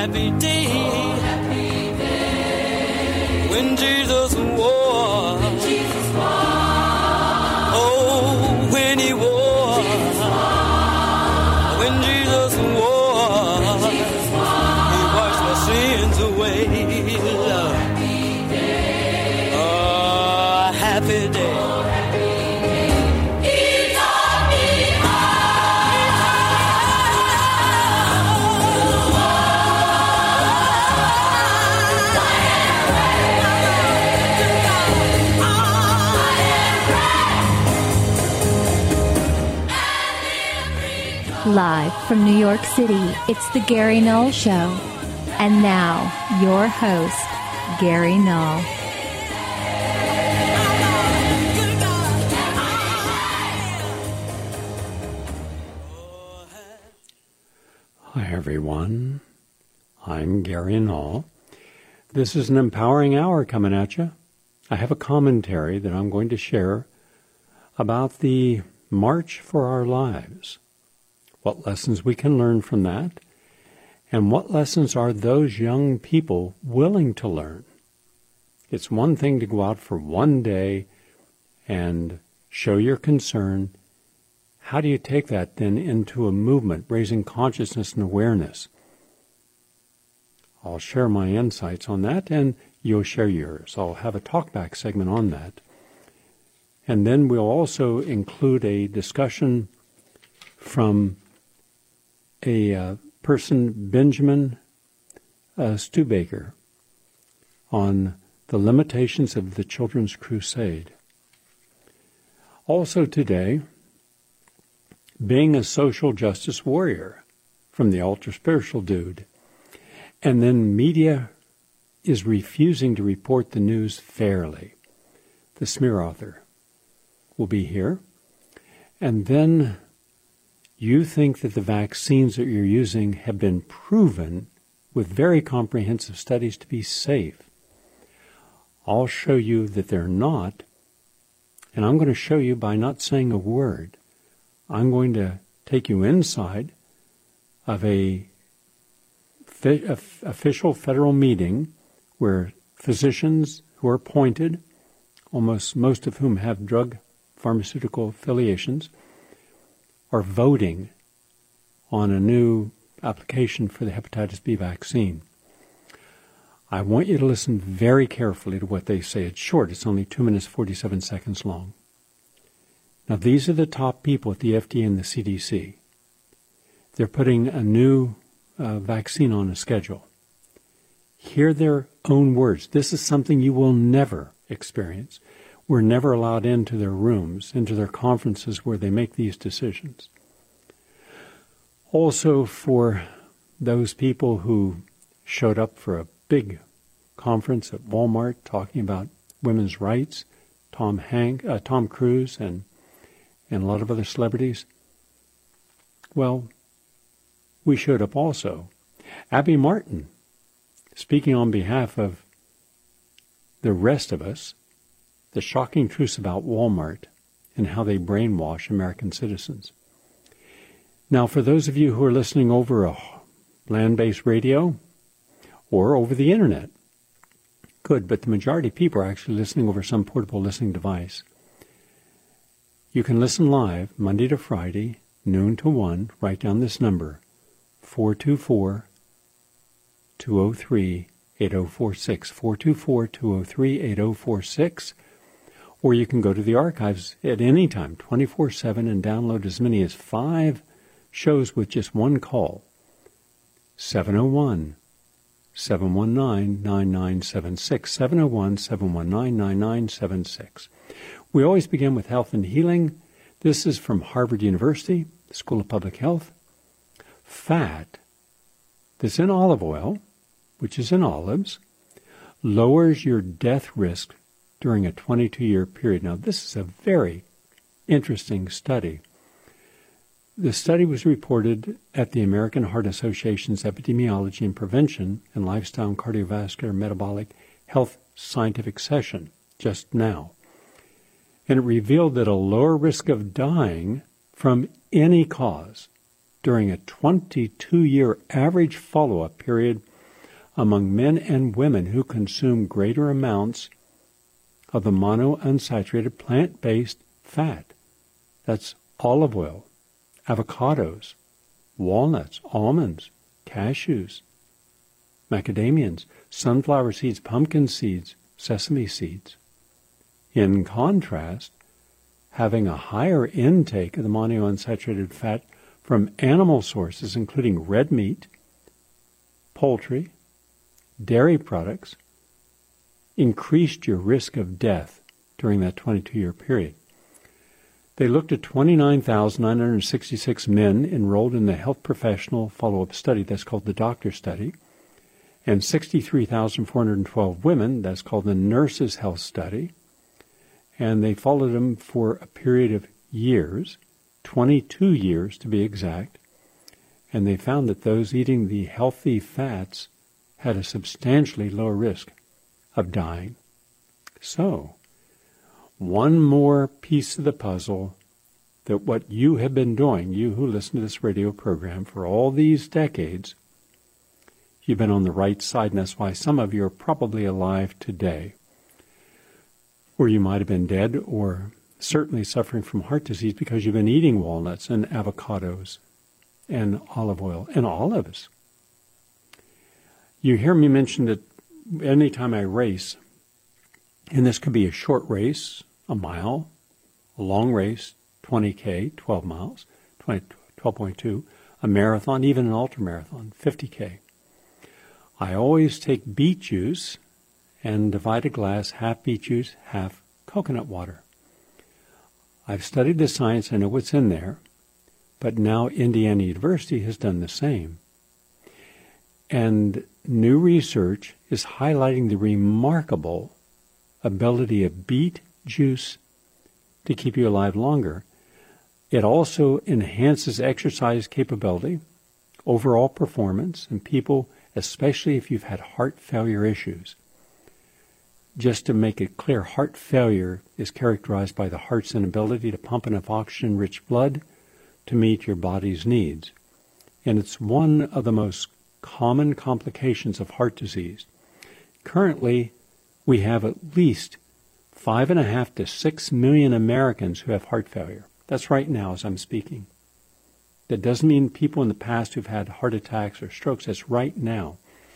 happy day. Oh, happy day. When Jesus wore. When Jesus wore. Oh, when he wore. When Jesus wore. When Jesus wore. He washed my sins away. Oh, happy day. Oh, happy day. Live from New York City, it's the Gary Null Show. And now, your host, Gary Null. Hi, everyone. I'm Gary Null. This is an empowering hour coming at you. I have a commentary that I'm going to share about the March for Our Lives. What lessons we can learn from that, and what lessons are those young people willing to learn. It's one thing to go out for one day and show your concern. How do you take that then into a movement, raising consciousness and awareness? I'll share my insights on that, and you'll share yours. I'll have a talkback segment on that. And then we'll also include a discussion from a person, Benjamin Stubaker, on the limitations of the Children's Crusade. Also today, being a social justice warrior from the ultra-spiritual dude. And then media is refusing to report the news fairly. The smear author will be here. And then you think that the vaccines that you're using have been proven with very comprehensive studies to be safe. I'll show you that they're not, and I'm going to show you by not saying a word. I'm going to take you inside of a official federal meeting where physicians who are appointed, most of whom have drug pharmaceutical affiliations, are voting on a new application for the hepatitis B vaccine. I want you to listen very carefully to what they say. It's short. It's only 2 minutes, 47 seconds long. Now, these are the top people at the FDA and the CDC. They're putting a new vaccine on a schedule. Hear their own words. This is something you will never experience. We're never allowed into their rooms, into their conferences where they make these decisions. Also, for those people who showed up for a big conference at Walmart talking about women's rights, Tom Cruise, and a lot of other celebrities, well, we showed up also. Abby Martin, speaking on behalf of the rest of us, the shocking truths about Walmart and how they brainwash American citizens. Now, for those of you who are listening over a land-based radio or over the internet, good, but the majority of people are actually listening over some portable listening device. You can listen live Monday to Friday, noon to 1. Write down this number, 424-203-8046, 424-203-8046. Or you can go to the archives at any time, 24/7, and download as many as 5 shows with just one call. 701-719-9976, 701-719-9976. We always begin with health and healing. This is from Harvard University, School of Public Health. Fat that's in olive oil, which is in olives, lowers your death risk during a 22-year period. Now, this is a very interesting study. The study was reported at the American Heart Association's Epidemiology and Prevention and Lifestyle and Cardiovascular Metabolic Health Scientific Session just now. And it revealed that a lower risk of dying from any cause during a 22-year average follow-up period among men and women who consume greater amounts of the monounsaturated plant-based fat. That's olive oil, avocados, walnuts, almonds, cashews, macadamians, sunflower seeds, pumpkin seeds, sesame seeds. In contrast, having a higher intake of the monounsaturated fat from animal sources, including red meat, poultry, dairy products, increased your risk of death during that 22-year period. They looked at 29,966 men enrolled in the health professional follow-up study, that's called the doctor study, and 63,412 women, that's called the nurses' health study, and they followed them for a period of years, 22 years to be exact, and they found that those eating the healthy fats had a substantially lower risk of dying. So, one more piece of the puzzle that what you have been doing, you who listen to this radio program for all these decades, you've been on the right side, and that's why some of you are probably alive today. Or you might have been dead, or certainly suffering from heart disease because you've been eating walnuts and avocados and olive oil and olives. You hear me mention that anytime I race, and this could be a short race, a mile, a long race, 20K, 12 miles, 12.2, a marathon, even an ultramarathon, 50K. I always take beet juice and divide a glass, half beet juice, half coconut water. I've studied the science, I know what's in there, but now Indiana University has done the same. And new research is highlighting the remarkable ability of beet juice to keep you alive longer. It also enhances exercise capability, overall performance, in people, especially if you've had heart failure issues. Just to make it clear, heart failure is characterized by the heart's inability to pump enough oxygen-rich blood to meet your body's needs. And it's one of the most common complications of heart disease. Currently, we have at least 5.5 to 6 million Americans who have heart failure. That's right now as I'm speaking. That doesn't mean people in the past who've had heart attacks or strokes. That's right now.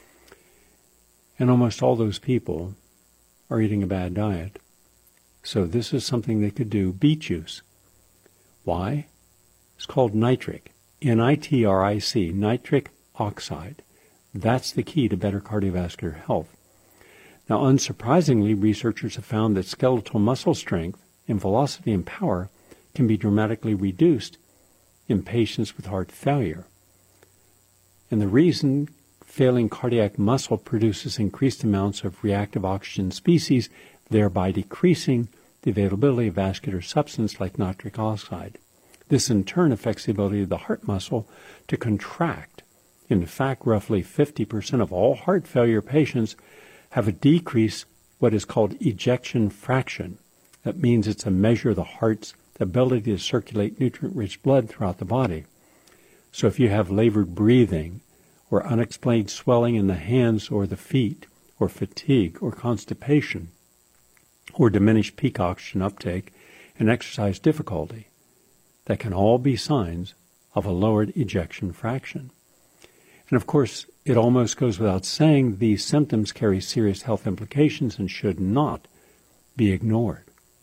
And almost all those people are eating a bad diet. So this is something they could do. Beet juice. Why? It's called nitric. N-I-T-R-I-C, nitric oxide. That's the key to better cardiovascular health. Now, unsurprisingly, researchers have found that skeletal muscle strength and velocity and power can be dramatically reduced in patients with heart failure. And the reason failing cardiac muscle produces increased amounts of reactive oxygen species, thereby decreasing the availability of vascular substance like nitric oxide. This in turn affects the ability of the heart muscle to contract. In fact, roughly 50% of all heart failure patients have a decrease, what is called ejection fraction. That means it's a measure of the heart's ability to circulate nutrient-rich blood throughout the body. So if you have labored breathing, or unexplained swelling in the hands or the feet, or fatigue, or constipation, or diminished peak oxygen uptake, and exercise difficulty, that can all be signs of a lowered ejection fraction. And of course, it almost goes without saying these symptoms carry serious health implications and should not be ignored.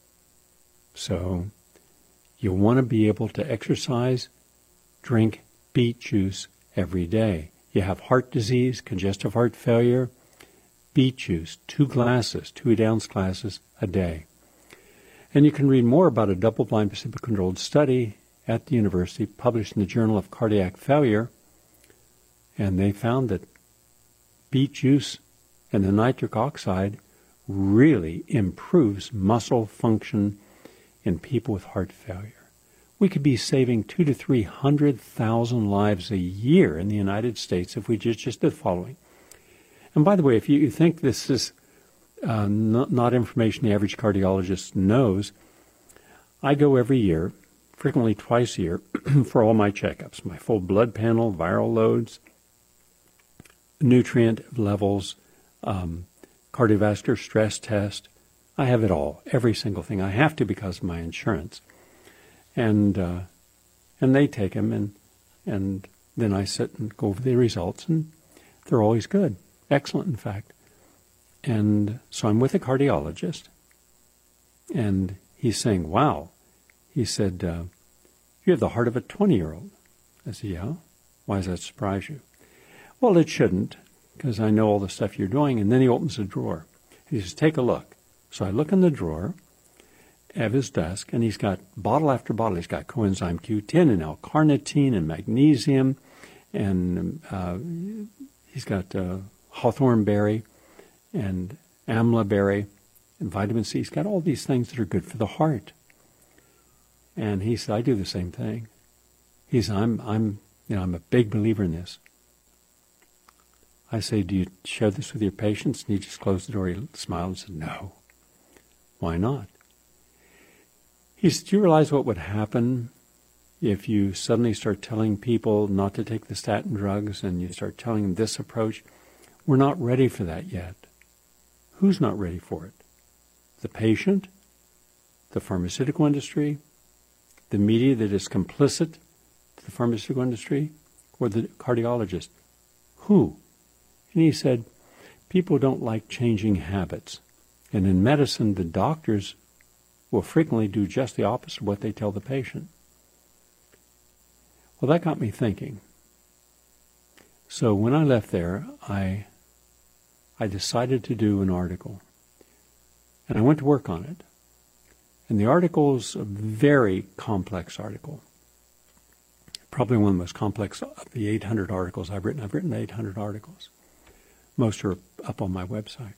So, you'll want to be able to exercise, drink beet juice every day. You have heart disease, congestive heart failure, beet juice, 2 glasses, 2 8-ounce glasses a day. And you can read more about a double-blind placebo-controlled study at the university published in the Journal of Cardiac Failure, and they found that beet juice and the nitric oxide really improves muscle function in people with heart failure. We could be saving 200,000 to 300,000 lives a year in the United States if we just did the following. And by the way, if you think this is not information the average cardiologist knows, I go every year, frequently twice a year, for all my checkups, my full blood panel, viral loads, nutrient levels, cardiovascular stress test. I have it all, every single thing. I have to because of my insurance. And they take them, and then I sit and go over the results, and they're always good. Excellent, in fact. And so I'm with a cardiologist, and he's saying, wow. He said, you have the heart of a 20-year-old. I said, yeah. Why does that surprise you? Well, it shouldn't, because I know all the stuff you're doing. And then he opens a drawer. He says, take a look. So I look in the drawer of his desk, and he's got bottle after bottle. He's got coenzyme Q10 and L-carnitine and magnesium, and he's got hawthorn berry and amla berry and vitamin C. He's got all these things that are good for the heart. And he said, I do the same thing. He said, I'm a big believer in this. I say, do you share this with your patients? And he just closed the door. He smiled and said, no. Why not? He said, do you realize what would happen if you suddenly start telling people not to take the statin drugs and you start telling them this approach? We're not ready for that yet. Who's not ready for it? The patient, the pharmaceutical industry, the media that is complicit to the pharmaceutical industry, or the cardiologist? Who? And he said, people don't like changing habits. And in medicine, the doctors will frequently do just the opposite of what they tell the patient. Well, that got me thinking. So when I left there, I decided to do an article. And I went to work on it. And the article's a very complex article. Probably one of the most complex of the 800 articles I've written. I've written 800 articles. Most are up on my website.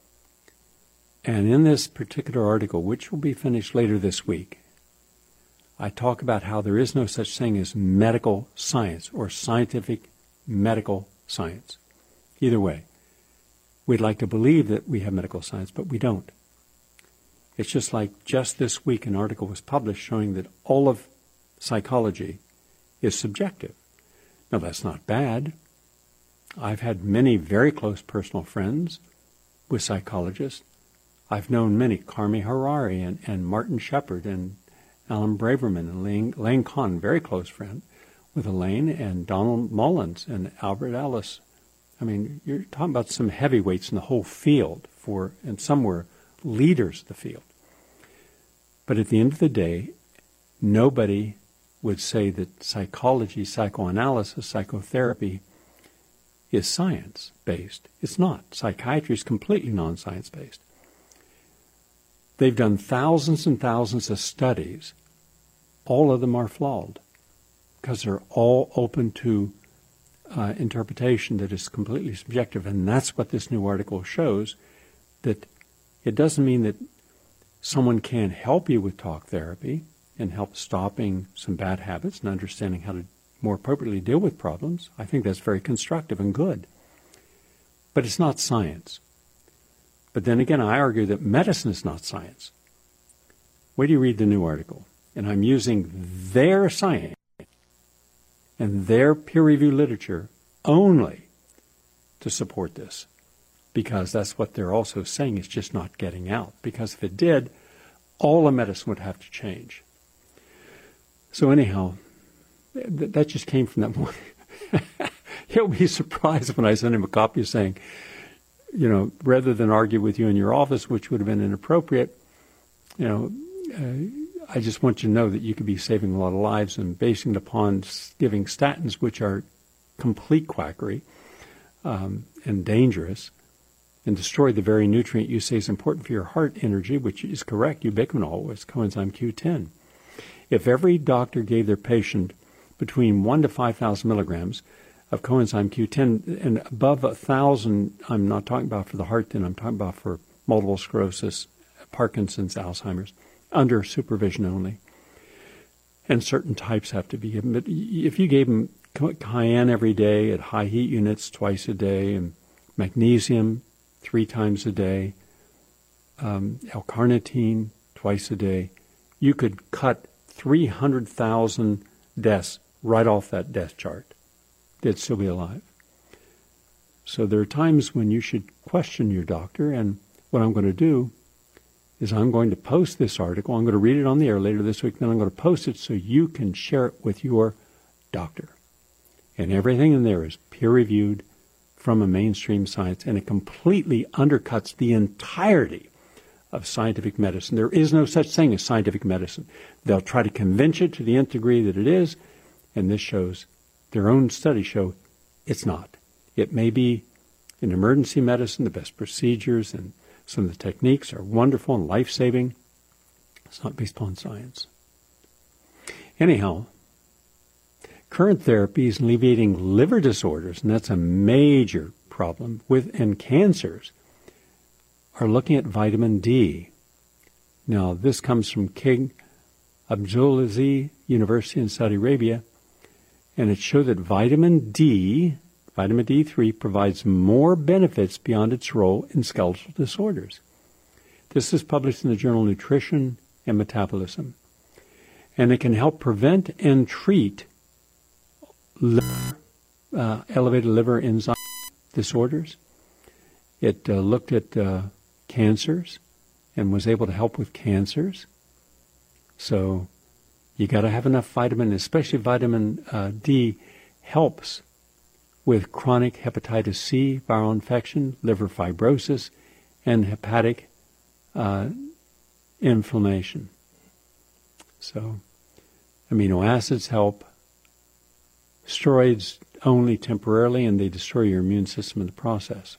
And in this particular article, which will be finished later this week, I talk about how there is no such thing as medical science or scientific medical science. Either way, we'd like to believe that we have medical science, but we don't. It's just like just this week an article was published showing that all of psychology is subjective. Now, that's not bad. I've had many very close personal friends with psychologists. I've known many, Carmi Harari and Martin Shepard and Alan Braverman and Elaine Kahn, very close friend with Elaine, and Donald Mullins and Albert Ellis. I mean, you're talking about some heavyweights in the whole field, and some were leaders of the field. But at the end of the day, nobody would say that psychology, psychoanalysis, psychotherapy is science-based. It's not. Psychiatry is completely non-science-based. They've done thousands and thousands of studies. All of them are flawed because they're all open to interpretation that is completely subjective. And that's what this new article shows, that it doesn't mean that someone can't help you with talk therapy and help stopping some bad habits and understanding how to more appropriately deal with problems. I think that's very constructive and good. But it's not science. But then again, I argue that medicine is not science. Wait till you read the new article. And I'm using their science and their peer-reviewed literature only to support this. Because that's what they're also saying, is just not getting out. Because if it did, all of medicine would have to change. So anyhow, that just came from that morning. He'll be surprised when I send him a copy saying, rather than argue with you in your office, which would have been inappropriate, I just want you to know that you could be saving a lot of lives, and basing it upon giving statins, which are complete quackery and dangerous, and destroy the very nutrient you say is important for your heart energy, which is correct, ubiquinol, is coenzyme Q10. If every doctor gave their patient between 1 to 5,000 milligrams of coenzyme Q10, and above 1,000, I'm not talking about for the heart, then I'm talking about for multiple sclerosis, Parkinson's, Alzheimer's, under supervision only. And certain types have to be given. But if you gave them cayenne every day at high heat units twice a day, and magnesium 3 times a day, L-carnitine twice a day, you could cut 300,000 deaths right off that death chart. They'd still be alive. So there are times when you should question your doctor, and what I'm going to do is I'm going to post this article. I'm going to read it on the air later this week, then I'm going to post it so you can share it with your doctor. And everything in there is peer-reviewed from a mainstream science, and it completely undercuts the entirety of scientific medicine. There is no such thing as scientific medicine. They'll try to convince you to the nth degree that it is, and this shows, their own studies show, it's not. It may be in emergency medicine, the best procedures and some of the techniques are wonderful and life-saving. It's not based upon science. Anyhow, current therapies in alleviating liver disorders, and that's a major problem, and cancers, are looking at vitamin D. Now, this comes from King Abdulaziz University in Saudi Arabia, and it showed that vitamin D3, provides more benefits beyond its role in skeletal disorders. This is published in the journal Nutrition and Metabolism. And it can help prevent and treat elevated liver enzyme disorders. It looked at cancers and was able to help with cancers. So you got to have enough vitamin, especially vitamin D helps with chronic hepatitis C, viral infection, liver fibrosis, and hepatic inflammation. So amino acids help. Steroids only temporarily, and they destroy your immune system in the process.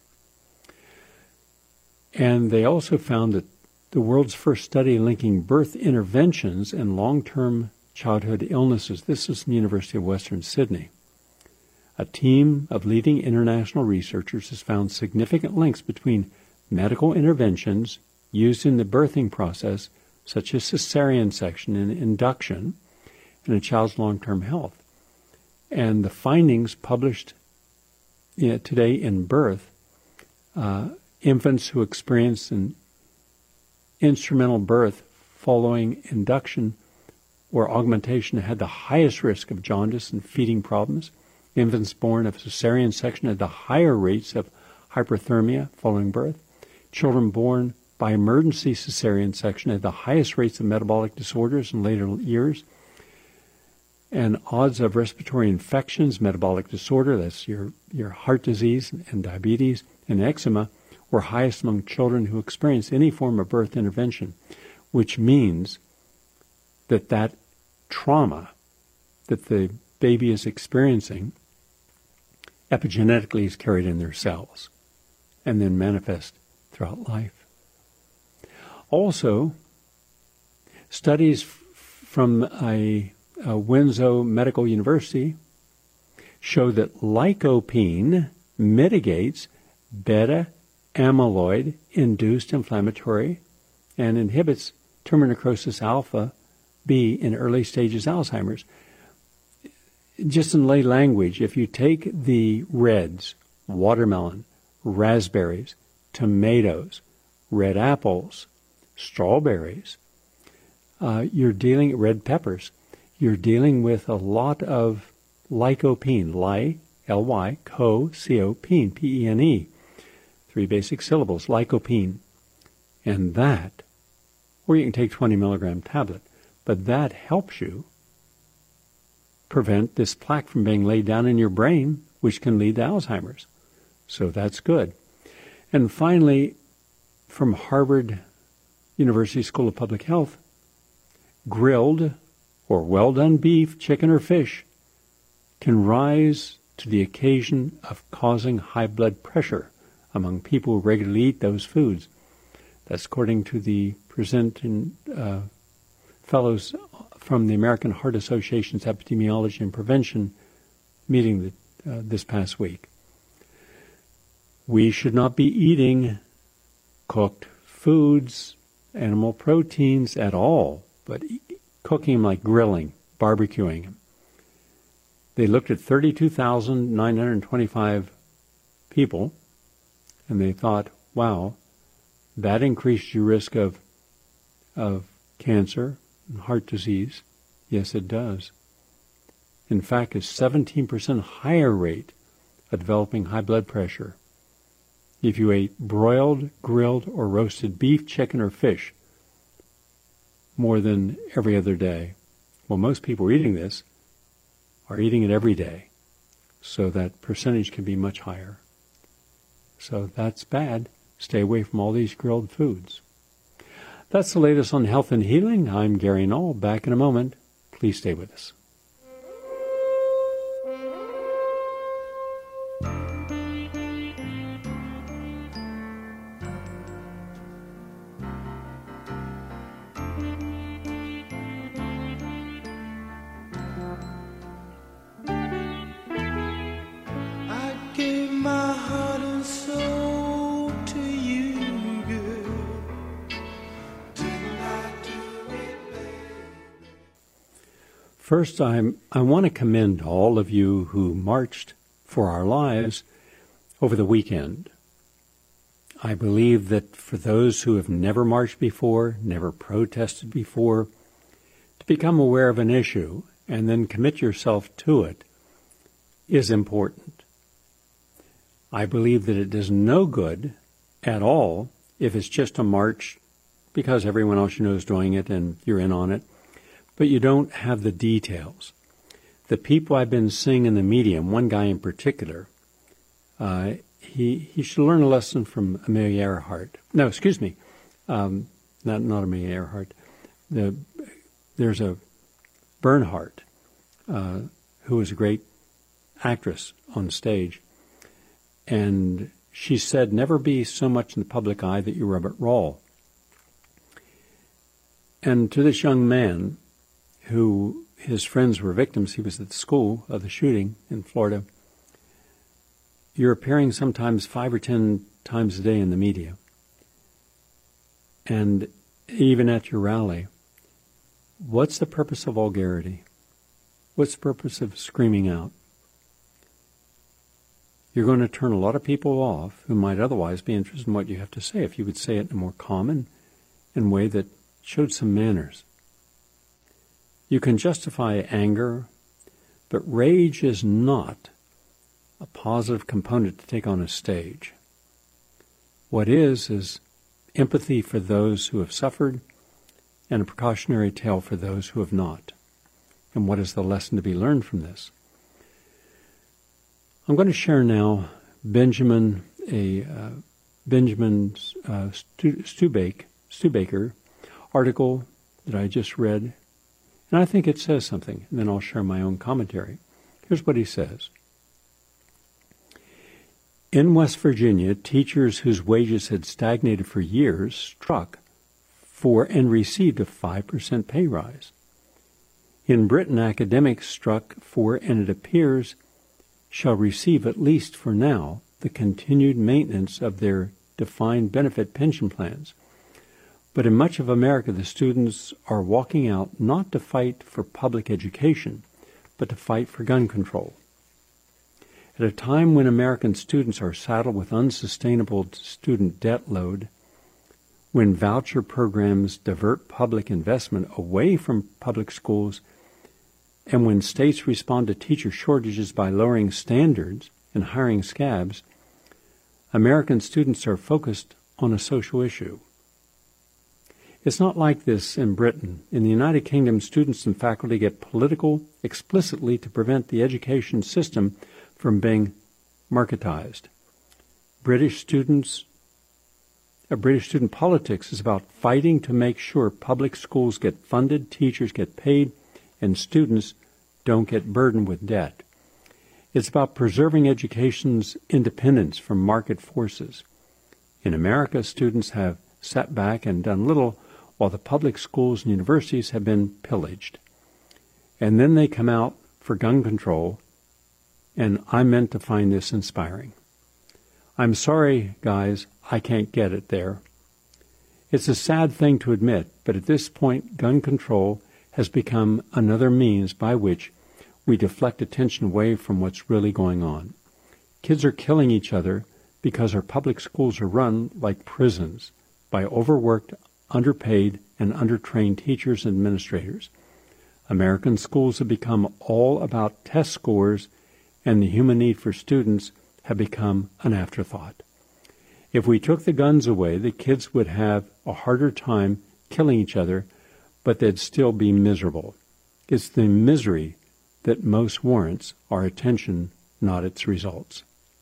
And they also found that the world's first study linking birth interventions and long-term childhood illnesses, this is from the University of Western Sydney. A team of leading international researchers has found significant links between medical interventions used in the birthing process, such as cesarean section and induction, and a child's long-term health. And the findings published today in Birth, infants who experience an instrumental birth following induction or augmentation had the highest risk of jaundice and feeding problems. Infants born of cesarean section had the higher rates of hyperthermia following birth. Children born by emergency cesarean section had the highest rates of metabolic disorders in later years. And odds of respiratory infections, metabolic disorder, that's your heart disease and diabetes and eczema, were highest among children who experienced any form of birth intervention, which means that trauma that the baby is experiencing epigenetically is carried in their cells and then manifest throughout life. Also, studies from a Windsor Medical University show that lycopene mitigates beta-amyloid-induced inflammatory and inhibits tumor necrosis alpha B in early stages Alzheimer's. Just in lay language, if you take the reds, watermelon, raspberries, tomatoes, red apples, strawberries, red peppers, you're dealing with a lot of lycopene, L-Y, C-O-P-E-N, P-E-N-E. 3 basic syllables, lycopene. And that, or you can take 20 milligram tablet, but that helps you prevent this plaque from being laid down in your brain, which can lead to Alzheimer's. So that's good. And finally, from Harvard University School of Public Health, grilled or well-done beef, chicken, or fish can rise to the occasion of causing high blood pressure among people who regularly eat those foods. That's according to the presenting fellows from the American Heart Association's Epidemiology and Prevention meeting this past week. We should not be eating cooked foods, animal proteins at all, but cooking them like grilling, barbecuing them. They looked at 32,925 people, and they thought, wow, that increased your risk of cancer and heart disease. Yes, it does. In fact, a 17% higher rate of developing high blood pressure. If you ate broiled, grilled, or roasted beef, chicken, or fish more than every other day, well, most people eating this are eating it every day, so that percentage can be much higher. So that's bad. Stay away from all these grilled foods. That's the latest on health and healing. I'm Gary Null. Back in a moment. Please stay with us. First, I want to commend all of you who marched for our lives over the weekend. I believe that for those who have never marched before, never protested before, to become aware of an issue and then commit yourself to it is important. I believe that it does no good at all if it's just a march because everyone else you know is doing it and you're in on it, but you don't have the details. The people I've been seeing in the media, and one guy in particular, he should learn a lesson from Amelia Earhart. No, excuse me, not Amelia Earhart. There's a Bernhardt, who was a great actress on stage, and she said, "Never be so much in the public eye that you rub it raw." And to this young man, who his friends were victims, he was at the school of the shooting in Florida, you're appearing sometimes 5 or 10 times a day in the media. And even at your rally, what's the purpose of vulgarity? What's the purpose of screaming out? You're going to turn a lot of people off who might otherwise be interested in what you have to say if you would say it in a more common and way that showed some manners. You can justify anger, but rage is not a positive component to take on a stage. What is empathy for those who have suffered and a precautionary tale for those who have not. And what is the lesson to be learned from this? I'm going to share now Benjamin Stubaker article that I just read. And I think it says something, and then I'll share my own commentary. Here's what he says. In West Virginia, teachers whose wages had stagnated for years struck for and received a 5% pay rise. In Britain, academics struck for and it appears shall receive, at least for now, the continued maintenance of their defined benefit pension plans. But in much of America, the students are walking out not to fight for public education, but to fight for gun control. At a time when American students are saddled with unsustainable student debt load, when voucher programs divert public investment away from public schools, and when states respond to teacher shortages by lowering standards and hiring scabs, American students are focused on a social issue. It's not like this in Britain. In the United Kingdom, students and faculty get political explicitly to prevent the education system from being marketized. British student politics is about fighting to make sure public schools get funded, teachers get paid, and students don't get burdened with debt. It's about preserving education's independence from market forces. In America, students have sat back and done little while the public schools and universities have been pillaged. And then they come out for gun control, and I'm meant to find this inspiring. I'm sorry, guys, I can't get it there. It's a sad thing to admit, but at this point, gun control has become another means by which we deflect attention away from what's really going on. Kids are killing each other because our public schools are run like prisons by overworked, underpaid, and undertrained teachers and administrators. American schools have become all about test scores and the human need for students have become an afterthought. If we took the guns away, the kids would have a harder time killing each other, but they'd still be miserable. It's the misery that most warrants our attention, not its results.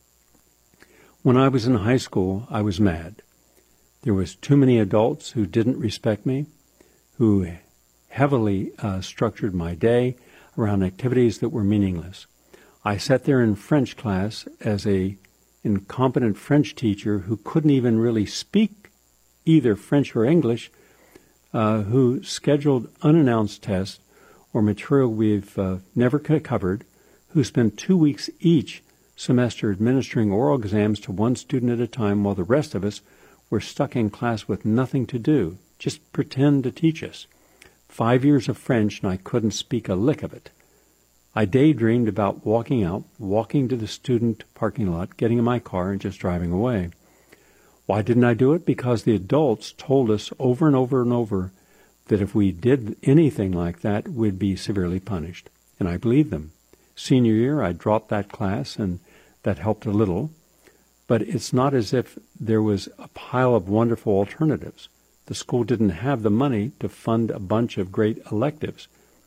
When I was in high school, I was mad. There was too many adults who didn't respect me, who heavily structured my day around activities that were meaningless. I sat there in French class as a incompetent French teacher who couldn't even really speak either French or English, who scheduled unannounced tests or material we've never covered, who spent 2 weeks each semester administering oral exams to one student at a time while the rest of us were stuck in class with nothing to do, just pretend to teach us. 5 years of French and I couldn't speak a lick of it. I daydreamed about walking out, walking to the student parking lot, getting in my car, and just driving away. Why didn't I do it? Because the adults told us over and over and over that if we did anything like that, we'd be severely punished. And I believed them. Senior year, I dropped that class, and that helped a little. But it's not as if there was a pile of wonderful alternatives. The school didn't have the money to fund a bunch of great electives.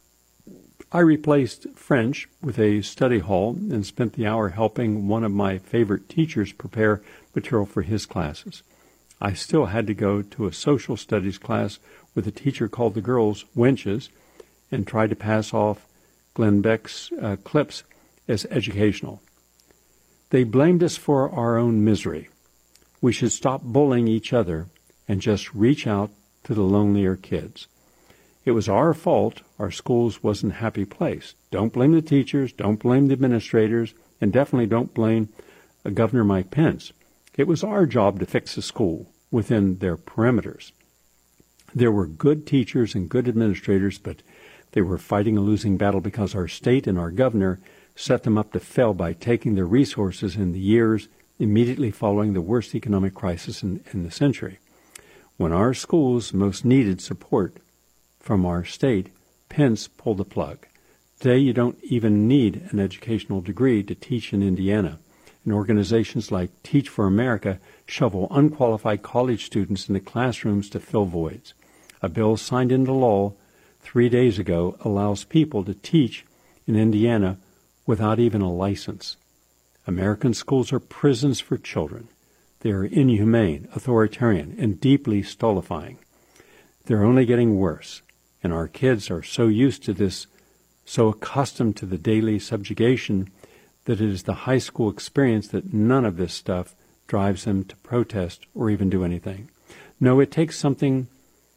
I replaced French with a study hall and spent the hour helping one of my favorite teachers prepare material for his classes. I still had to go to a social studies class with a teacher called the girls wenches and tried to pass off Glenn Beck's clips as educational. They blamed us for our own misery. We should stop bullying each other and just reach out to the lonelier kids. It was our fault our schools wasn't a happy place. Don't blame the teachers, don't blame the administrators, and definitely don't blame Governor Mike Pence. It was our job to fix the school within their perimeters. There were good teachers and good administrators, but they were fighting a losing battle because our state and our governor set them up to fail by taking their resources in the years immediately following the worst economic crisis in the century. When our schools most needed support from our state, Pence pulled the plug. Today, you don't even need an educational degree to teach in Indiana, and organizations like Teach for America shovel unqualified college students into classrooms to fill voids. A bill signed into law 3 days ago allows people to teach in Indiana without even a license. American schools are prisons for children. They are inhumane, authoritarian, and deeply stultifying. They're only getting worse, and our kids are so used to this, so accustomed to the daily subjugation, that it is the high school experience that none of this stuff drives them to protest or even do anything. No, it takes something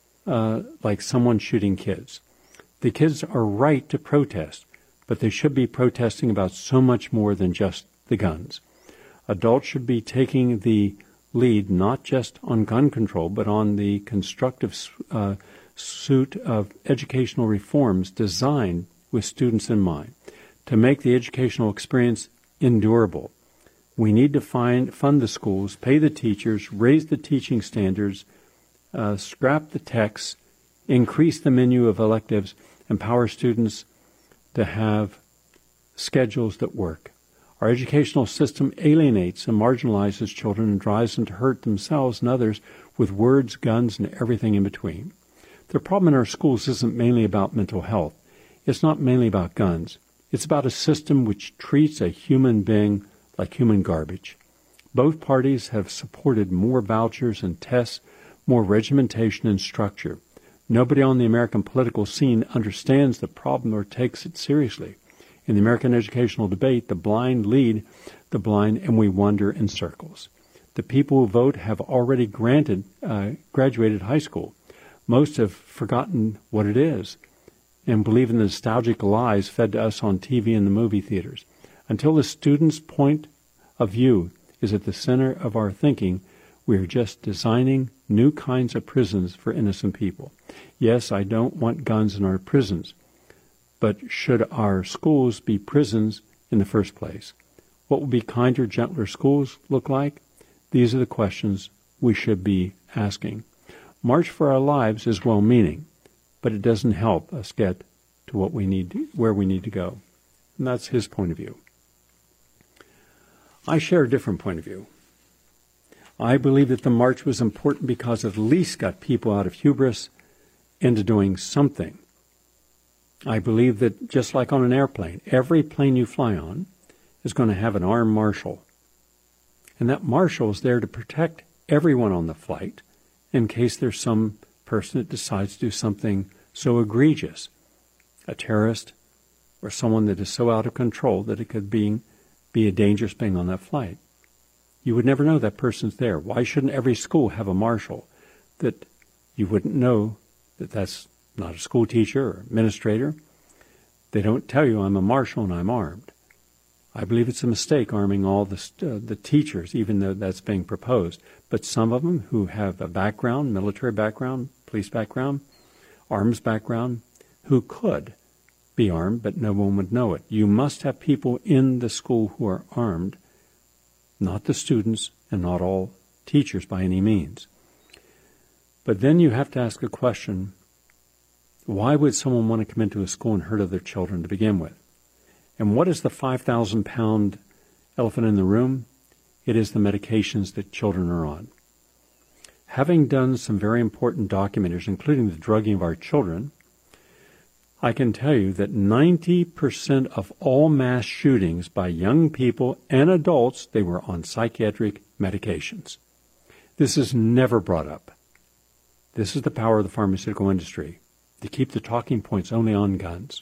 like someone shooting kids. The kids are right to protest, but they should be protesting about so much more than just the guns. Adults should be taking the lead not just on gun control, but on the constructive suit of educational reforms designed with students in mind to make the educational experience endurable. We need to fund the schools, pay the teachers, raise the teaching standards, scrap the texts, increase the menu of electives, empower students to have schedules that work. Our educational system alienates and marginalizes children and drives them to hurt themselves and others with words, guns, and everything in between. The problem in our schools isn't mainly about mental health. It's not mainly about guns. It's about a system which treats a human being like human garbage. Both parties have supported more vouchers and tests, more regimentation and structure. Nobody on the American political scene understands the problem or takes it seriously. In the American educational debate, the blind lead the blind, and we wander in circles. The people who vote have already graduated high school. Most have forgotten what it is and believe in the nostalgic lies fed to us on TV and the movie theaters. Until the student's point of view is at the center of our thinking, we are just designing new kinds of prisons for innocent people. Yes, I don't want guns in our prisons, but should our schools be prisons in the first place? What will be kinder, gentler schools look like? These are the questions we should be asking. March for Our Lives is well-meaning, but it doesn't help us get to where we need to go. And that's his point of view. I share a different point of view. I believe that the march was important because it at least got people out of hubris into doing something. I believe that just like on an airplane, every plane you fly on is going to have an armed marshal. And that marshal is there to protect everyone on the flight in case there's some person that decides to do something so egregious, a terrorist or someone that is so out of control that it could be a dangerous thing on that flight. You would never know that person's there. Why shouldn't every school have a marshal that you wouldn't know that that's not a school teacher or administrator? They don't tell you I'm a marshal and I'm armed. I believe it's a mistake arming all the teachers, even though that's being proposed. But some of them who have a background, military background, police background, arms background, who could be armed, but no one would know it. You must have people in the school who are armed, not the students and not all teachers by any means. But then you have to ask a question, why would someone want to come into a school and hurt other children to begin with? And what is the 5,000-pound elephant in the room? It is the medications that children are on. Having done some very important documentaries, including the drugging of our children, I can tell you that 90% of all mass shootings by young people and adults, they were on psychiatric medications. This is never brought up. This is the power of the pharmaceutical industry, to keep the talking points only on guns.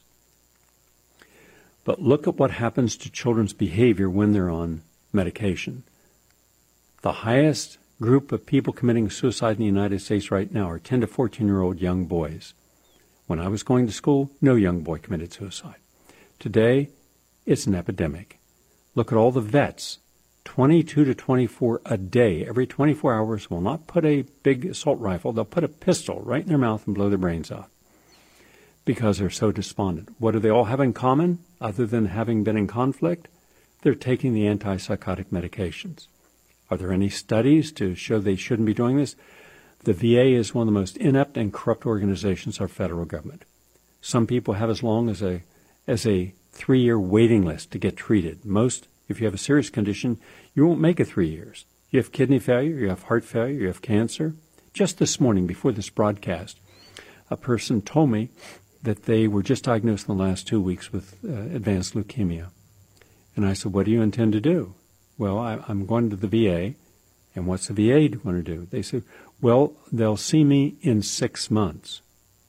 But look at what happens to children's behavior when they're on medication. The highest group of people committing suicide in the United States right now are 10 to 14-year-old young boys. When I was going to school, no young boy committed suicide. Today, it's an epidemic. Look at all the vets, 22 to 24 a day. Every 24 hours will not put a big assault rifle. They'll put a pistol right in their mouth and blow their brains out because they're so despondent. What do they all have in common other than having been in conflict? They're taking the antipsychotic medications. Are there any studies to show they shouldn't be doing this? The VA is one of the most inept and corrupt organizations of our federal government. Some people have as long as a 3-year waiting list to get treated. Most, if you have a serious condition, you won't make it 3 years. You have kidney failure, you have heart failure, you have cancer. Just this morning, before this broadcast, a person told me that they were just diagnosed in the last 2 weeks with advanced leukemia. And I said, what do you intend to do? Well, I'm going to the VA. And what's the VA going to do? They said, well, they'll see me in 6 months.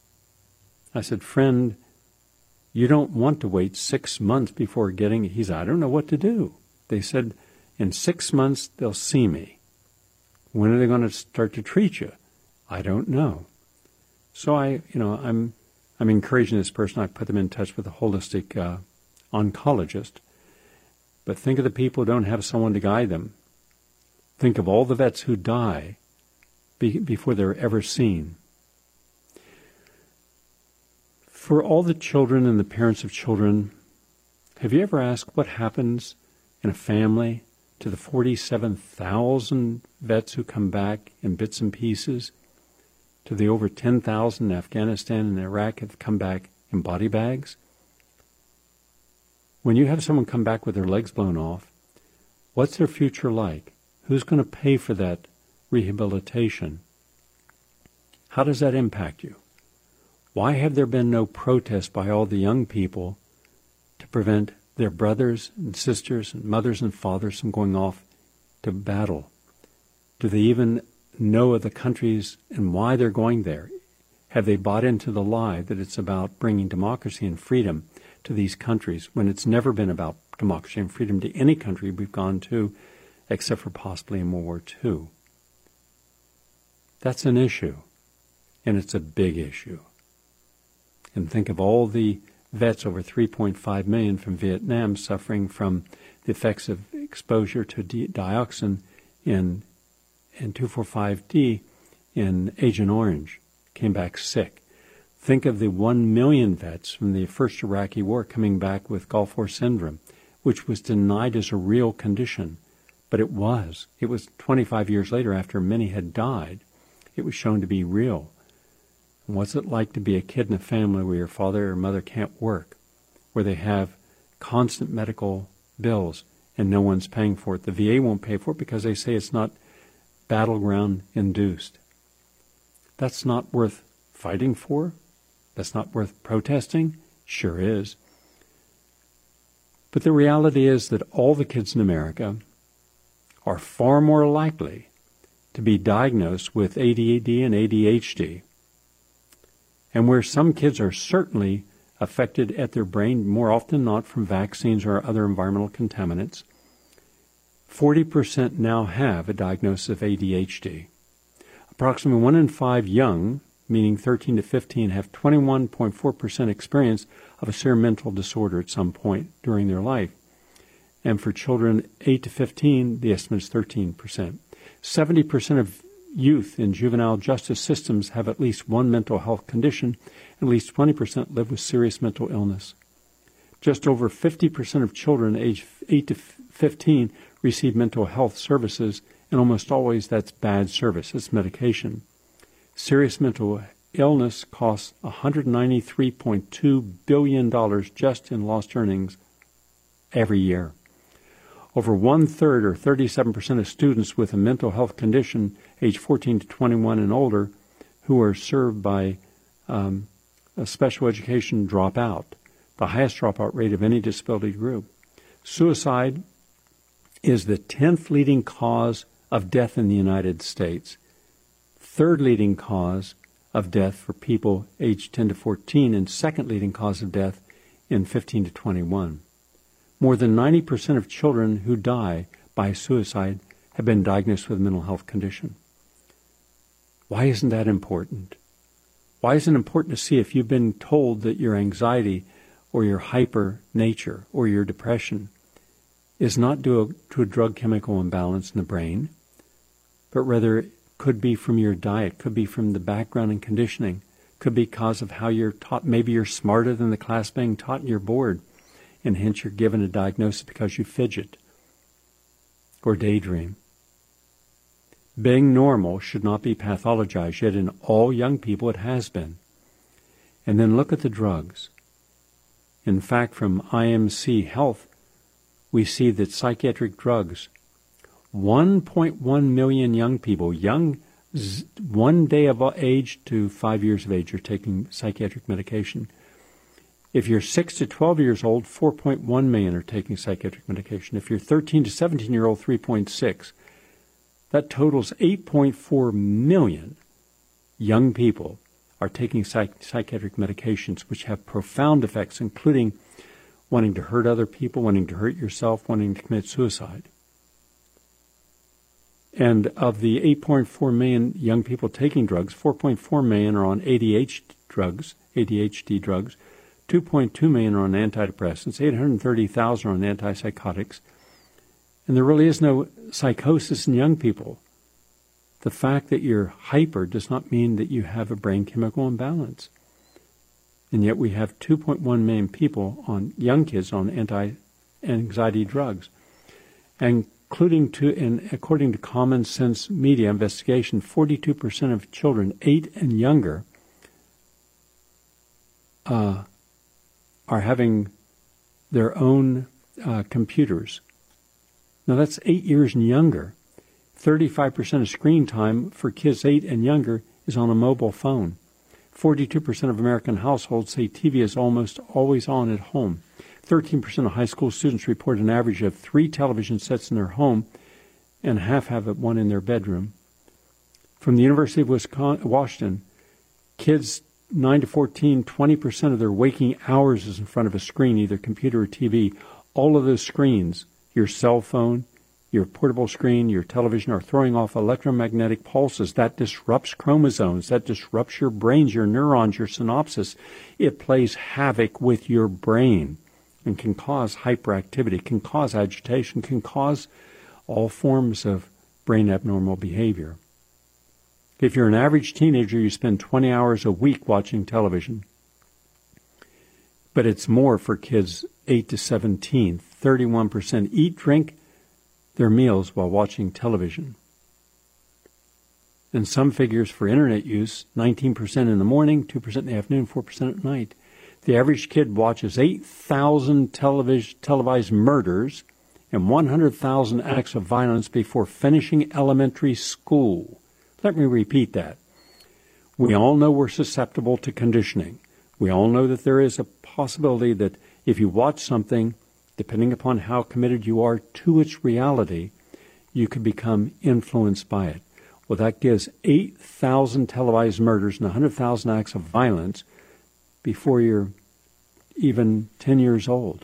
I said, friend, you don't want to wait 6 months before getting it. He said, I don't know what to do. They said, in 6 months, they'll see me. When are they going to start to treat you? I don't know. So I'm encouraging this person. I put them in touch with a holistic oncologist. But think of the people who don't have someone to guide them. Think of all the vets who die before they're ever seen. For all the children and the parents of children, have you ever asked what happens in a family to the 47,000 vets who come back in bits and pieces, to the over 10,000 in Afghanistan and Iraq have come back in body bags? When you have someone come back with their legs blown off, what's their future like? Who's going to pay for that rehabilitation? How does that impact you? Why have there been no protest by all the young people to prevent their brothers and sisters and mothers and fathers from going off to battle? Do they even know of the countries and why they're going there? Have they bought into the lie that it's about bringing democracy and freedom to these countries when it's never been about democracy and freedom to any country we've gone to, except for possibly in World War II? That's an issue, and it's a big issue. And think of all the vets, over 3.5 million from Vietnam, suffering from the effects of exposure to dioxin in 2,4,5-D in Agent Orange, came back sick. Think of the 1 million vets from the first Iraqi war coming back with Gulf War syndrome, which was denied as a real condition. But it was. It was 25 years later, after many had died, it was shown to be real. And what's it like to be a kid in a family where your father or mother can't work, where they have constant medical bills, and no one's paying for it. The VA won't pay for it because they say it's not battleground induced. That's not worth fighting for? That's not worth protesting? Sure is. But the reality is that all the kids in America are far more likely to be diagnosed with ADD and ADHD. And where some kids are certainly affected at their brain, more often than not from vaccines or other environmental contaminants, 40% now have a diagnosis of ADHD. Approximately 1 in 5 young, meaning 13 to 15, have 21.4% experience of a severe mental disorder at some point during their life. And for children 8 to 15, the estimate is 13%. 70% of youth in juvenile justice systems have at least one mental health condition, and at least 20% live with serious mental illness. Just over 50% of children aged 8 to 15 receive mental health services, and almost always that's bad service, it's medication. Serious mental illness costs $193.2 billion just in lost earnings every year. Over 1/3 or 37% of students with a mental health condition age 14 to 21 and older who are served by a special education drop out, the highest dropout rate of any disability group. Suicide is the 10th leading cause of death in the United States, 3rd leading cause of death for people aged 10 to 14, and 2nd leading cause of death in 15 to 21. More than 90% of children who die by suicide have been diagnosed with a mental health condition. Why isn't that important? Why is it important to see if you've been told that your anxiety or your hyper nature or your depression is not due to a drug chemical imbalance in the brain, but rather it could be from your diet, could be from the background and conditioning, could be because of how you're taught. Maybe you're smarter than the class being taught and you're bored, and hence you're given a diagnosis because you fidget or daydream. Being normal should not be pathologized, yet in all young people it has been. And then look at the drugs. In fact, from IMC Health, we see that psychiatric drugs, 1.1 million young people, young 1 day of age to 5 years of age, are taking psychiatric medication. If you're 6 to 12 years old, 4.1 million are taking psychiatric medication. If you're 13 to 17-year-old, 3.6. That totals 8.4 million young people are taking psychiatric medications, which have profound effects, including wanting to hurt other people, wanting to hurt yourself, wanting to commit suicide. And of the 8.4 million young people taking drugs, 4.4 million are on ADHD drugs, 2.2 million are on antidepressants, 830,000 are on antipsychotics, and there really is no psychosis in young people. The fact that you're hyper does not mean that you have a brain chemical imbalance. And yet we have 2.1 million people, young kids, on anti-anxiety drugs. And according to Common Sense Media investigation, 42% of children 8 and younger are having their own computers. Now that's 8 years and younger. 35% of screen time for kids 8 and younger is on a mobile phone. 42% of American households say TV is almost always on at home. 13% of high school students report an average of 3 television sets in their home, and half have one in their bedroom. From the University of Washington, kids 9 to 14, 20% of their waking hours is in front of a screen, either computer or TV. All of those screens, your cell phone, your portable screen, your television, are throwing off electromagnetic pulses. That disrupts chromosomes. That disrupts your brains, your neurons, your synapses. It plays havoc with your brain and can cause hyperactivity, can cause agitation, can cause all forms of brain abnormal behavior. If you're an average teenager, you spend 20 hours a week watching television. But it's more for kids 8 to 17. 31% eat, drink their meals while watching television. And some figures for internet use, 19% in the morning, 2% in the afternoon, 4% at night. The average kid watches 8,000 televised murders and 100,000 acts of violence before finishing elementary school. Let me repeat that. We all know we're susceptible to conditioning. We all know that there is a possibility that if you watch something, depending upon how committed you are to its reality, you could become influenced by it. Well, that gives 8,000 televised murders and 100,000 acts of violence before you're even 10 years old.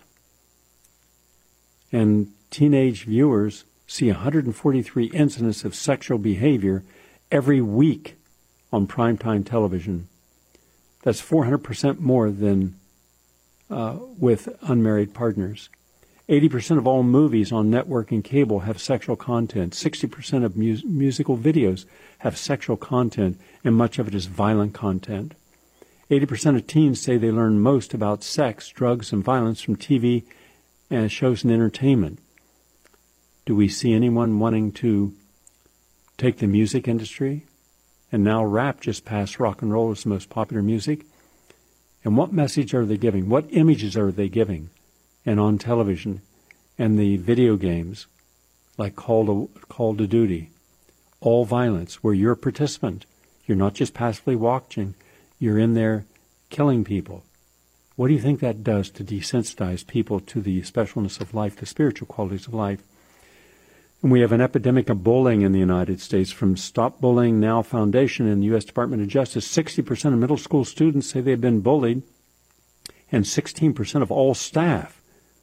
And teenage viewers see 143 incidents of sexual behavior every week on primetime television. That's 400% more than with unmarried partners. 80% of all movies on network and cable have sexual content. 60% of musical videos have sexual content, and much of it is violent content. 80% of teens say they learn most about sex, drugs, and violence from TV and shows and entertainment. Do we see anyone wanting to take the music industry? And now rap just passed rock and roll as the most popular music. And what message are they giving? What images are they giving? And on television and the video games like Call to Duty, all violence, where you're a participant. You're not just passively watching. You're in there killing people. What do you think that does to desensitize people to the specialness of life, the spiritual qualities of life? And we have an epidemic of bullying in the United States. From Stop Bullying Now Foundation and the U.S. Department of Justice, 60% of middle school students say they've been bullied, and 16% of all staff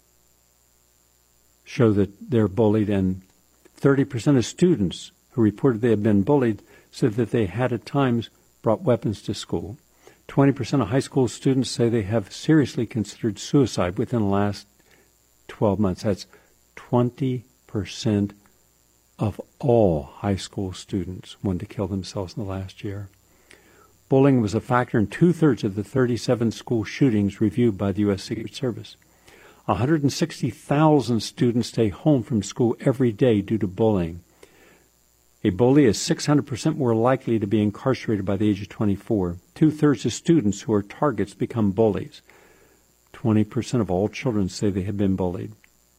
show that they're bullied, and 30% of students who reported they had been bullied said that they had at times brought weapons to school. 20% of high school students say they have seriously considered suicide within the last 12 months. That's 20% of all high school students wanted to kill themselves in the last year. Bullying was a factor in 2/3 of the 37 school shootings reviewed by the U.S. Secret Service. 160,000 students stay home from school every day due to bullying. A bully is 600% more likely to be incarcerated by the age of 24. 2/3 of students who are targets become bullies. 20% of all children say they have been bullied.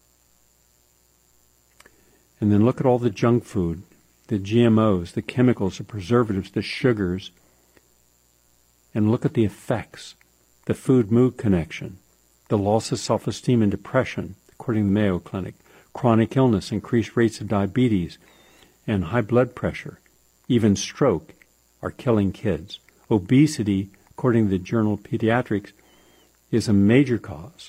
And then look at all the junk food, the GMOs, the chemicals, the preservatives, the sugars, and look at the effects, the food-mood connection, the loss of self-esteem and depression, according to the Mayo Clinic, chronic illness, increased rates of diabetes, and high blood pressure, even stroke, are killing kids. Obesity, according to the Journal of Pediatrics, is a major cause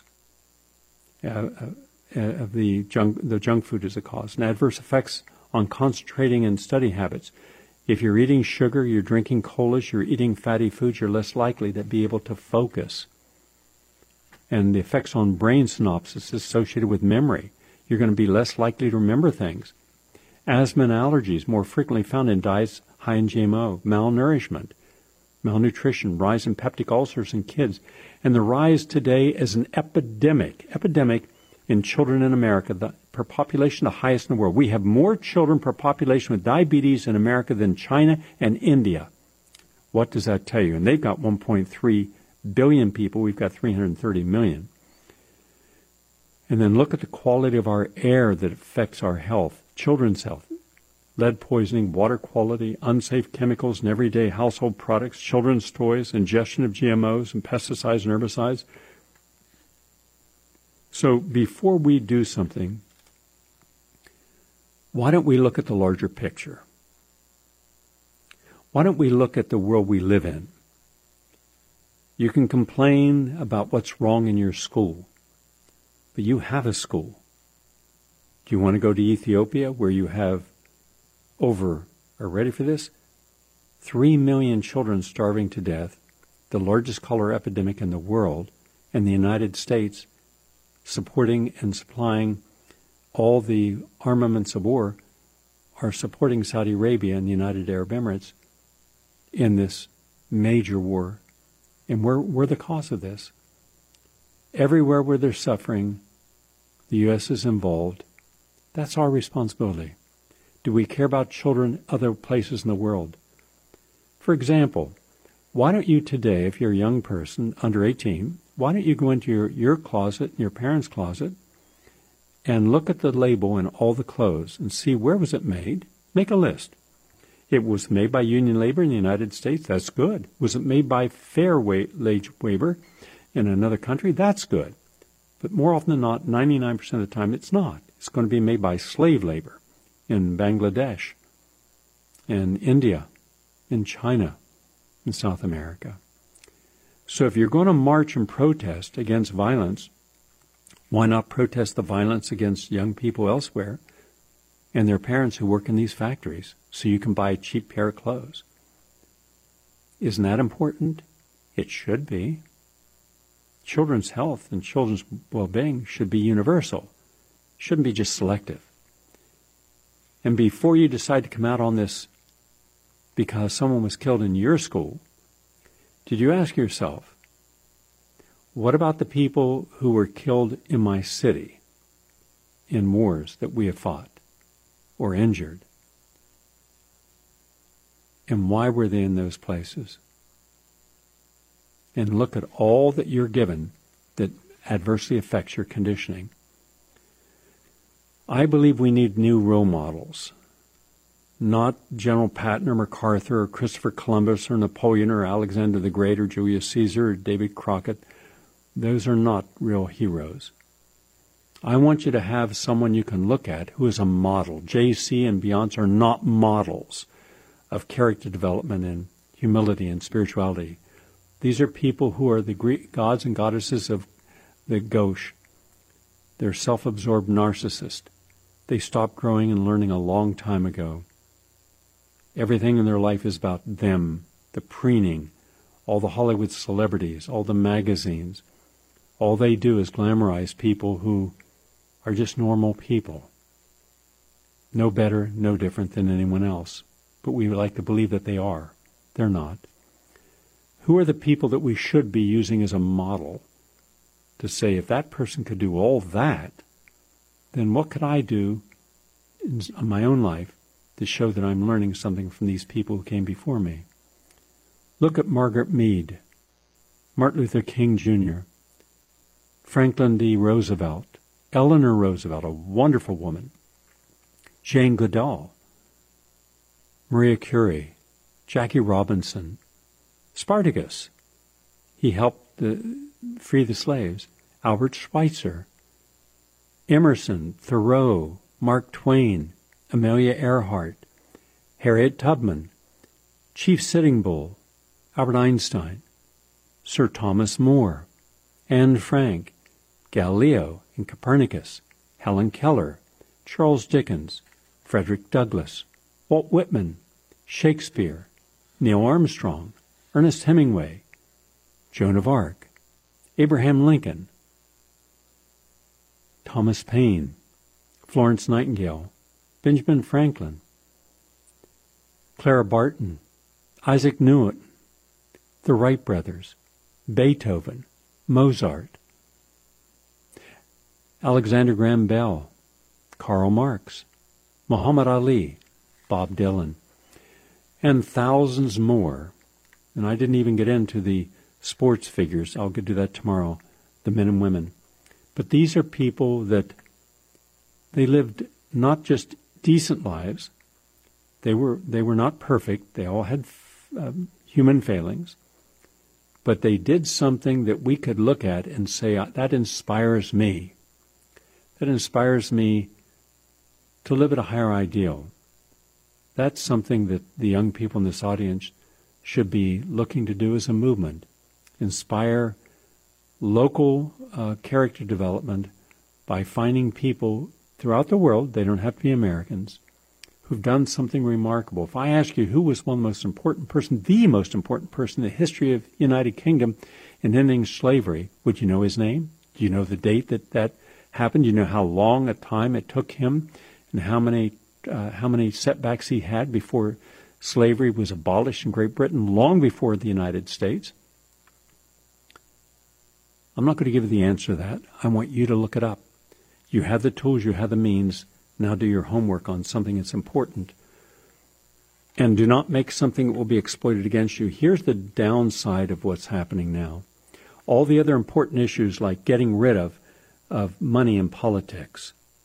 of the junk food is a cause. And adverse effects on concentrating and study habits. If you're eating sugar, you're drinking colas, you're eating fatty foods, you're less likely to be able to focus. And the effects on brain synapses associated with memory. You're going to be less likely to remember things. Asthma and allergies more frequently found in diets high in GMO. Malnourishment, malnutrition, rise in peptic ulcers in kids. And the rise today is an epidemic in children in America, per population the highest in the world. We have more children per population with diabetes in America than China and India. What does that tell you? And they've got 1.3 billion people. We've got 330 million. And then look at the quality of our air that affects our health, children's health. Lead poisoning, water quality, unsafe chemicals in everyday household products, children's toys, ingestion of GMOs and pesticides and herbicides. So before we do something, why don't we look at the larger picture? Why don't we look at the world we live in? You can complain about what's wrong in your school, but you have a school. Do you want to go to Ethiopia where you have are ready for this? 3 million children starving to death, the largest cholera epidemic in the world, and the United States supporting and supplying all the armaments of war are supporting Saudi Arabia and the United Arab Emirates in this major war. And we're the cause of this. Everywhere where there's suffering, the U.S. is involved. That's our responsibility. Do we care about children other places in the world? For example, why don't you today, if you're a young person under 18, why don't you go into your closet, your parents' closet, and look at the label and all the clothes and see where was it made. Make a list. It was made by union labor in the United States. That's good. Was it made by fair wage labor in another country? That's good. But more often than not, 99% of the time, it's not. It's going to be made by slave labor in Bangladesh, in India, in China, in South America. So if you're going to march and protest against violence, why not protest the violence against young people elsewhere and their parents who work in these factories so you can buy a cheap pair of clothes? Isn't that important? It should be. Children's health and children's well-being should be universal. Shouldn't be just selective. And before you decide to come out on this because someone was killed in your school, did you ask yourself, what about the people who were killed in my city in wars that we have fought or injured? And why were they in those places? And look at all that you're given that adversely affects your conditioning. I believe we need new role models, not General Patton or MacArthur or Christopher Columbus or Napoleon or Alexander the Great or Julius Caesar or David Crockett. Those are not real heroes. I want you to have someone you can look at who is a model. J.C. and Beyonce are not models of character development and humility and spirituality. These are people who are the Greek gods and goddesses of the gauche. They're self-absorbed narcissists. They stopped growing and learning a long time ago. Everything in their life is about them, the preening, all the Hollywood celebrities, all the magazines. All they do is glamorize people who are just normal people. No better, no different than anyone else. But we like to believe that they are. They're not. Who are the people that we should be using as a model to say, if that person could do all that, then what could I do in my own life to show that I'm learning something from these people who came before me? Look at Margaret Mead, Martin Luther King Jr., Franklin D. Roosevelt, Eleanor Roosevelt, a wonderful woman, Jane Goodall, Maria Curie, Jackie Robinson, Spartacus. He helped free the slaves. Albert Schweitzer, Emerson, Thoreau, Mark Twain, Amelia Earhart, Harriet Tubman, Chief Sitting Bull, Albert Einstein, Sir Thomas More, Anne Frank, Galileo and Copernicus, Helen Keller, Charles Dickens, Frederick Douglass, Walt Whitman, Shakespeare, Neil Armstrong, Ernest Hemingway, Joan of Arc, Abraham Lincoln, Thomas Paine, Florence Nightingale, Benjamin Franklin, Clara Barton, Isaac Newton, the Wright brothers, Beethoven, Mozart, Alexander Graham Bell, Karl Marx, Muhammad Ali, Bob Dylan, and thousands more. And I didn't even get into the sports figures. I'll get to that tomorrow, the men and women. But these are people that they lived not just decent lives. They were not perfect. They all had human failings. But they did something that we could look at and say, that inspires me. That inspires me to live at a higher ideal. That's something that the young people in this audience should be looking to do as a movement. Inspire local character development by finding people throughout the world, they don't have to be Americans, who've done something remarkable. If I ask you who was one of the most important person, the most important person in the history of the United Kingdom in ending slavery, would you know his name? Do you know the date that happened? Do you know how long a time it took him and how many setbacks he had before slavery was abolished in Great Britain, long before the United States? I'm not going to give you the answer to that. I want you to look it up. You have the tools, you have the means. Now do your homework on something that's important. And do not make something that will be exploited against you. Here's the downside of what's happening now. All the other important issues like getting rid of money in politics,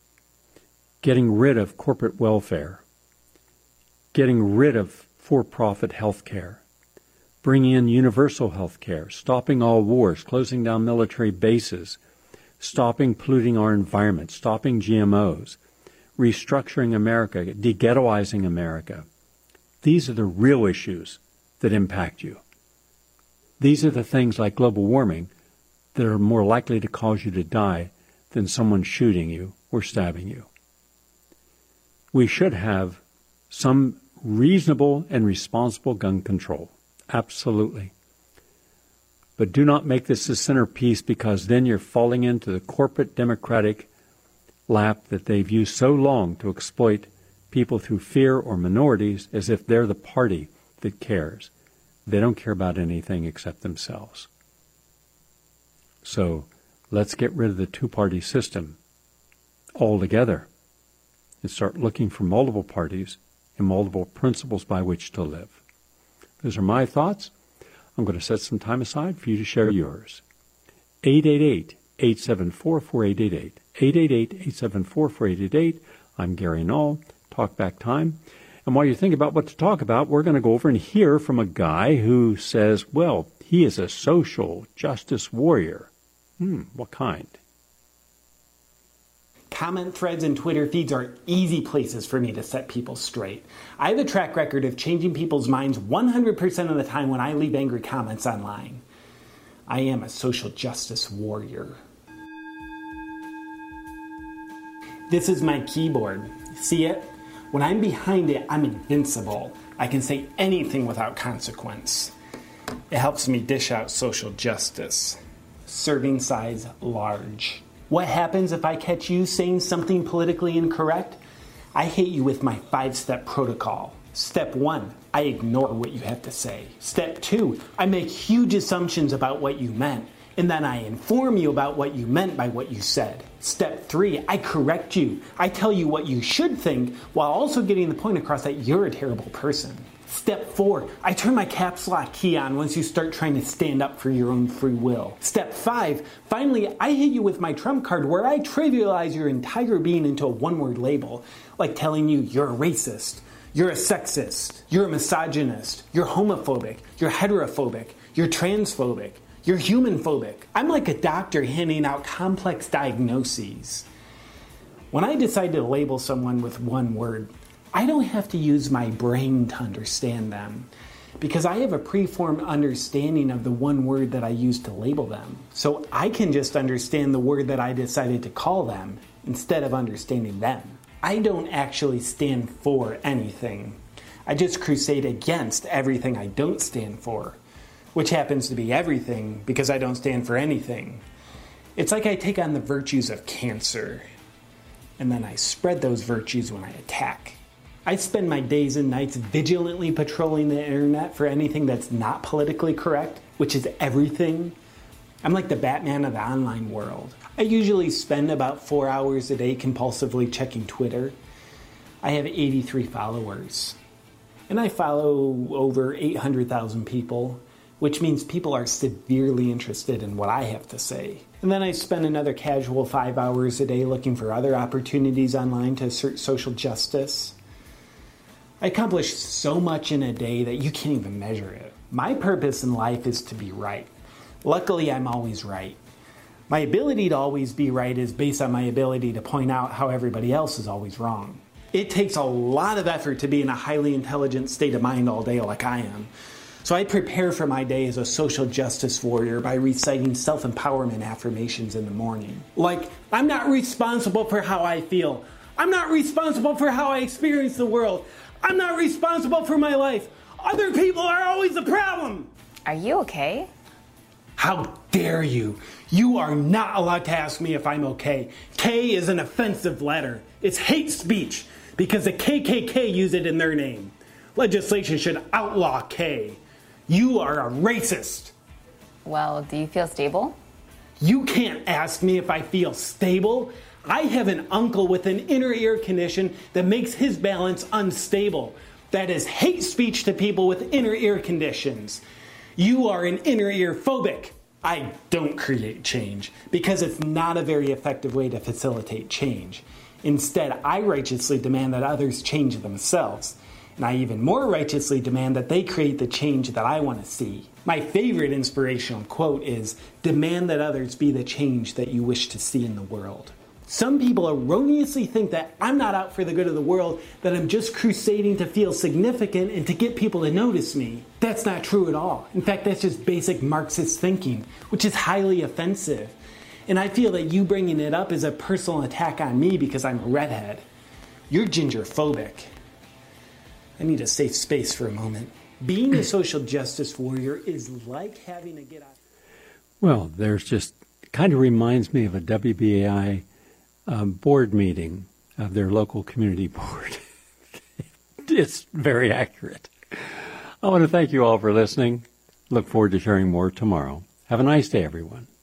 getting rid of corporate welfare, getting rid of for-profit health care, bringing in universal health care, stopping all wars, closing down military bases, stopping polluting our environment, stopping GMOs, restructuring America, de-ghettoizing America. These are the real issues that impact you. These are the things like global warming that are more likely to cause you to die than someone shooting you or stabbing you. We should have some reasonable and responsible gun control. Absolutely. But do not make this the centerpiece, because then you're falling into the corporate democratic lap that they've used so long to exploit people through fear or minorities as if they're the party that cares. They don't care about anything except themselves. So let's get rid of the two-party system altogether and start looking for multiple parties and multiple principles by which to live. Those are my thoughts. I'm going to set some time aside for you to share yours. 888-874-4888. 888-874-4888. I'm Gary Null. Talk back time. And while you think about what to talk about, we're going to go over and hear from a guy who says, well, he is a social justice warrior. What kind? Comment threads and Twitter feeds are easy places for me to set people straight. I have a track record of changing people's minds 100% of the time when I leave angry comments online. I am a social justice warrior. This is my keyboard. See it? When I'm behind it, I'm invincible. I can say anything without consequence. It helps me dish out social justice. Serving size large. What happens if I catch you saying something politically incorrect? I hit you with my 5-step protocol. Step 1, I ignore what you have to say. Step 2, I make huge assumptions about what you meant, and then I inform you about what you meant by what you said. Step 3, I correct you. I tell you what you should think while also getting the point across that you're a terrible person. Step 4, I turn my caps lock key on once you start trying to stand up for your own free will. Step 5, finally, I hit you with my trump card where I trivialize your entire being into a one-word label, like telling you you're a racist, you're a sexist, you're a misogynist, you're homophobic, you're heterophobic, you're transphobic, you're human-phobic. I'm like a doctor handing out complex diagnoses. When I decide to label someone with one word, I don't have to use my brain to understand them, because I have a preformed understanding of the one word that I use to label them. So I can just understand the word that I decided to call them instead of understanding them. I don't actually stand for anything. I just crusade against everything I don't stand for, which happens to be everything because I don't stand for anything. It's like I take on the virtues of cancer, and then I spread those virtues when I attack. I spend my days and nights vigilantly patrolling the internet for anything that's not politically correct, which is everything. I'm like the Batman of the online world. I usually spend about 4 hours a day compulsively checking Twitter. I have 83 followers. And I follow over 800,000 people, which means people are severely interested in what I have to say. And then I spend another casual 5 hours a day looking for other opportunities online to assert social justice. I accomplish so much in a day that you can't even measure it. My purpose in life is to be right. Luckily, I'm always right. My ability to always be right is based on my ability to point out how everybody else is always wrong. It takes a lot of effort to be in a highly intelligent state of mind all day like I am. So I prepare for my day as a social justice warrior by reciting self-empowerment affirmations in the morning. Like, I'm not responsible for how I feel. I'm not responsible for how I experience the world. I'm not responsible for my life. Other people are always the problem. Are you okay? How dare you? You are not allowed to ask me if I'm okay. K is an offensive letter. It's hate speech because the KKK use it in their name. Legislation should outlaw K. You are a racist. Well, do you feel stable? You can't ask me if I feel stable. I have an uncle with an inner ear condition that makes his balance unstable. That is hate speech to people with inner ear conditions. You are an inner ear phobic. I don't create change because it's not a very effective way to facilitate change. Instead, I righteously demand that others change themselves. And I even more righteously demand that they create the change that I want to see. My favorite inspirational quote is, "Demand that others be the change that you wish to see in the world." Some people erroneously think that I'm not out for the good of the world, that I'm just crusading to feel significant and to get people to notice me. That's not true at all. In fact, that's just basic Marxist thinking, which is highly offensive. And I feel that you bringing it up is a personal attack on me because I'm a redhead. You're gingerphobic. I need a safe space for a moment. Being a social justice warrior is like having to get out. Well, there's just, kind of reminds me of a WBAI board meeting of their local community board. It's very accurate. I want to thank you all for listening. Look forward to sharing more tomorrow. Have a nice day, everyone.